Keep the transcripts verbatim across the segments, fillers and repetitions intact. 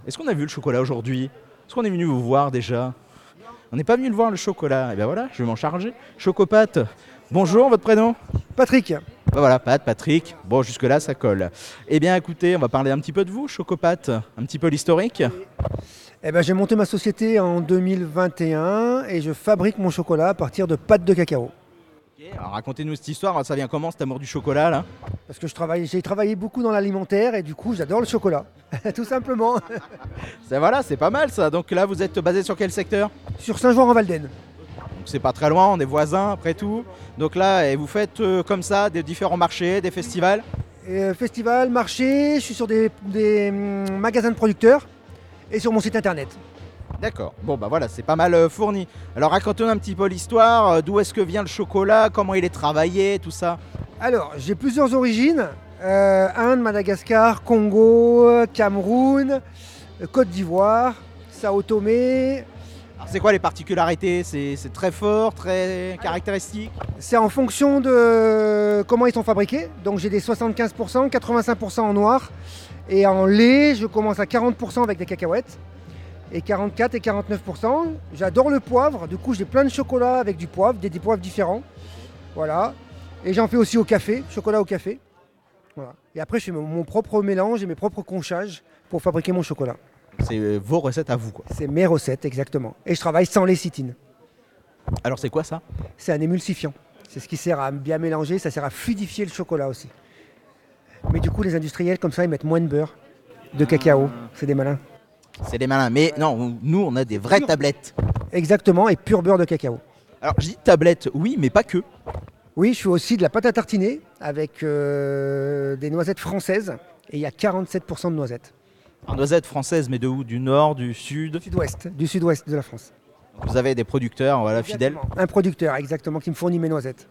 Est-ce qu'on a vu le chocolat aujourd'hui? Est-ce qu'on est venu vous voir déjà? On n'est pas venu le voir le chocolat. Et bien voilà, je vais m'en charger. Chocopate, bonjour, votre prénom? Patrick. Ben voilà, Pat, Patrick. Bon, jusque-là, ça colle. Eh bien écoutez, on va parler un petit peu de vous, Chocopate. Un petit peu l'historique. Eh ben, j'ai monté ma société en deux mille vingt et un et je fabrique mon chocolat à partir de pâtes de cacao. Ok, alors racontez-nous cette histoire, ça vient comment cet amour du chocolat là? Parce que je travaille, j'ai travaillé beaucoup dans l'alimentaire et du coup j'adore le chocolat. Tout simplement. Ça, voilà, c'est pas mal ça. Donc là, vous êtes basé sur quel secteur? Sur Saint-Jean-en-Valdaine. Donc c'est pas très loin, on est voisins après tout. Donc là, et vous faites euh, comme ça des différents marchés, des festivals? Et, euh, festival, marché, je suis sur des, des, hum, magasins de producteurs et sur mon site internet. D'accord, bon bah voilà, c'est pas mal euh, fourni. Alors racontez-nous un petit peu l'histoire, euh, d'où est-ce que vient le chocolat, comment il est travaillé, tout ça. Alors, j'ai plusieurs origines. Euh, Inde, Madagascar, Congo, Cameroun, euh, Côte d'Ivoire, Sao Tomé. Alors c'est quoi les particularités? C'est c'est très fort, très caractéristique? C'est en fonction de comment ils sont fabriqués. Donc j'ai des soixante-quinze pour cent, quatre-vingt-cinq pour cent en noir. Et en lait, je commence à quarante pour cent avec des cacahuètes. Et quarante-quatre et quarante-neuf pour cent. J'adore le poivre. Du coup, j'ai plein de chocolats avec du poivre, des, des poivres différents. Voilà. Et j'en fais aussi au café, chocolat au café. Voilà. Et après, je fais mon, mon propre mélange et mes propres conchages pour fabriquer mon chocolat. C'est euh, vos recettes à vous quoi. C'est mes recettes, exactement. Et je travaille sans lécithine. Alors c'est quoi ça? C'est un émulsifiant. C'est ce qui sert à bien mélanger, ça sert à fluidifier le chocolat aussi. Mais du coup, les industriels, comme ça, ils mettent moins de beurre, de cacao. C'est des malins. C'est des malins, mais non, nous on a des vraies tablettes. Exactement, et pur beurre de cacao. Alors je dis tablette, oui, mais pas que. Oui, je fais aussi de la pâte à tartiner avec euh, des noisettes françaises. Et il y a quarante-sept pour cent de noisettes. Alors noisette française, mais de où? Du nord, du sud? Sud-ouest, du sud-ouest de la France. Vous avez des producteurs, voilà, fidèles. Exactement. Un producteur, exactement, qui me fournit mes noisettes.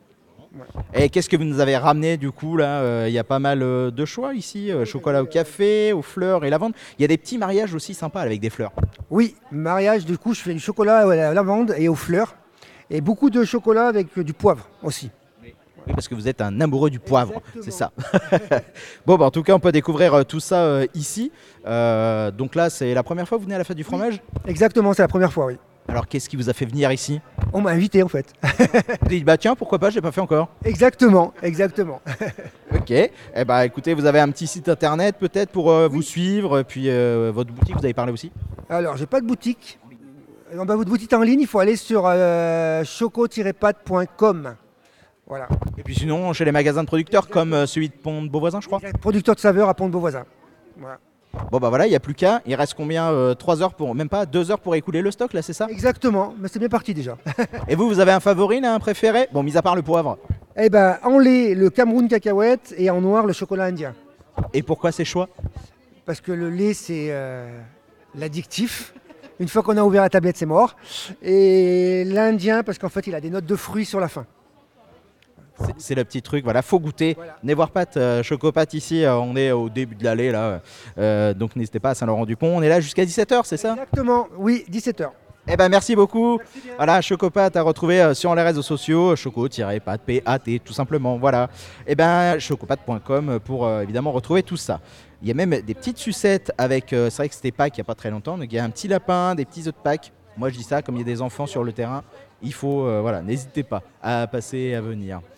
Et qu'est-ce que vous nous avez ramené du coup là? Euh, Il y a pas mal euh, de choix ici, euh, chocolat au café, aux fleurs et lavande. Il y a des petits mariages aussi sympas avec des fleurs. Oui, mariage, du coup, je fais du chocolat à la lavande et aux fleurs. Et beaucoup de chocolat avec euh, du poivre aussi. Oui, parce que vous êtes un amoureux du poivre, Exactement. c'est ça. Bon, bah, en tout cas, on peut découvrir euh, tout ça euh, ici. Euh, donc là, c'est la première fois que vous venez à la fête du fromage? Exactement, c'est la première fois, oui. Alors, qu'est-ce qui vous a fait venir ici? On m'a invité en fait. Vous avez dit, bah tiens, pourquoi pas, j'ai pas fait encore. Exactement, exactement. Ok. Eh bah, écoutez, vous avez un petit site internet peut-être pour euh, vous suivre, puis euh, votre boutique, vous avez parlé aussi. Alors, j'ai pas de boutique. Dans votre boutique en ligne, il faut aller sur euh, choco-pâte point com. Voilà. Et puis sinon, chez les magasins de producteurs, comme euh, celui de Pont de Beauvoisin, je crois. Producteur de saveur à Pont-de-Beauvoisin. Voilà. Bon, bah voilà, il n'y a plus qu'à. Il reste combien? euh, trois heures pour, même pas deux heures pour écouler le stock, là, c'est ça? Exactement, mais c'est bien parti déjà. Et vous, vous avez un favori, là, un préféré? Bon, mis à part le poivre. Eh ben, en lait, le Cameroun cacahuète et en noir, le chocolat indien. Et pourquoi ces choix? Parce que le lait, c'est euh, l'addictif. Une fois qu'on a ouvert la tablette, c'est mort. Et l'indien, parce qu'en fait, il a des notes de fruits sur la fin. C'est- C'est le petit truc, voilà, faut goûter. Voilà. Venez voir Pat, euh, Chocopat ici, euh, on est au début de l'allée là. Euh, donc n'hésitez pas à Saint-Laurent-du-Pont, on est là jusqu'à dix-sept heures, c'est ça? Exactement, oui, dix-sept heures. Eh ben merci beaucoup. Merci bien. Voilà, Chocopat à retrouver euh, sur les réseaux sociaux, choco-pat, P A T, tout simplement, voilà. Eh ben chocopat point com pour euh, évidemment retrouver tout ça. Il y a même des petites sucettes avec, euh, c'est vrai que c'était Pâques il n'y a pas très longtemps, donc il y a un petit lapin, des petits œufs de Pâques. Moi je dis ça, comme il y a des enfants sur le terrain, il faut, euh, voilà, n'hésitez pas à passer et à venir.